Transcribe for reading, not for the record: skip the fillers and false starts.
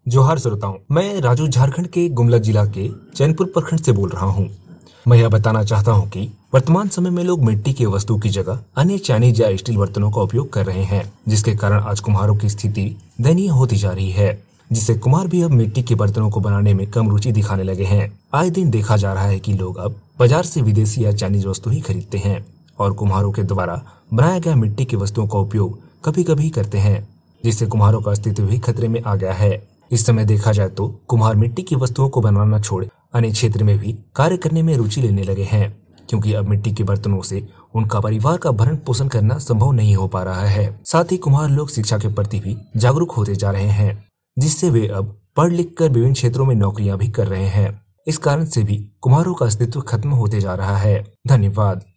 जोहार श्रोताओं, मैं राजू झारखंड के गुमला जिला के चैनपुर प्रखंड से बोल रहा हूँ। मैं यह बताना चाहता हूँ कि वर्तमान समय में लोग मिट्टी के वस्तु की जगह अन्य चाइनीज या स्टील बर्तनों का उपयोग कर रहे हैं, जिसके कारण आज कुम्हारों की स्थिति दयनीय होती जा रही है। जिससे कुम्हार भी अब मिट्टी के बर्तनों को बनाने में कम रुचि दिखाने लगे हैं। आए दिन देखा जा रहा है कि लोग अब बाजार से विदेशी या चाइनीज वस्तु ही खरीदते हैं और कुम्हारों के द्वारा बनाया गया मिट्टी की वस्तुओं का उपयोग कभी कभी करते हैं, जिससे कुम्हारों का अस्तित्व भी खतरे में आ गया है। इस समय देखा जाए तो कुम्हार मिट्टी की वस्तुओं को बनाना छोड़ अन्य क्षेत्र में भी कार्य करने में रुचि लेने लगे हैं, क्योंकि अब मिट्टी के बर्तनों से उनका परिवार का भरण पोषण करना संभव नहीं हो पा रहा है। साथ ही कुम्हार लोग शिक्षा के प्रति भी जागरूक होते जा रहे हैं, जिससे वे अब पढ़ लिख कर विभिन्न क्षेत्रों में नौकरियां भी कर रहे हैं। इस कारण से भी कुम्हारों का अस्तित्व खत्म होते जा रहा है। धन्यवाद।